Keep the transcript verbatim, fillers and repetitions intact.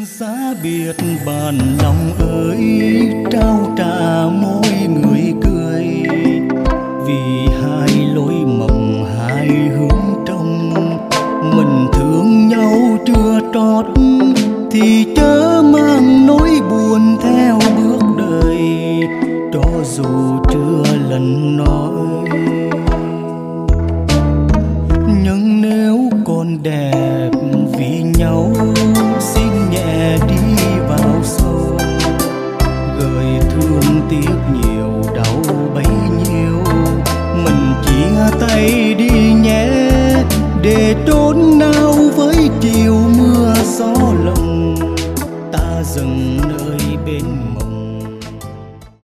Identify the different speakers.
Speaker 1: Xa biệt bàn lòng ơi, trao trả môi người cười, vì hai lối mộng hai hướng trong. Mình thương nhau chưa trót thì chớ mang nỗi buồn theo bước đời, cho dù chưa lần nói. Nhưng nếu còn đẹp vì nhau, xin nhẹ đi vào sâu, gợi thương tiếc nhiều đau bấy nhiêu. Mình chia tay đi nhé, để trốn nào với chiều mưa gió lộng. Ta dừng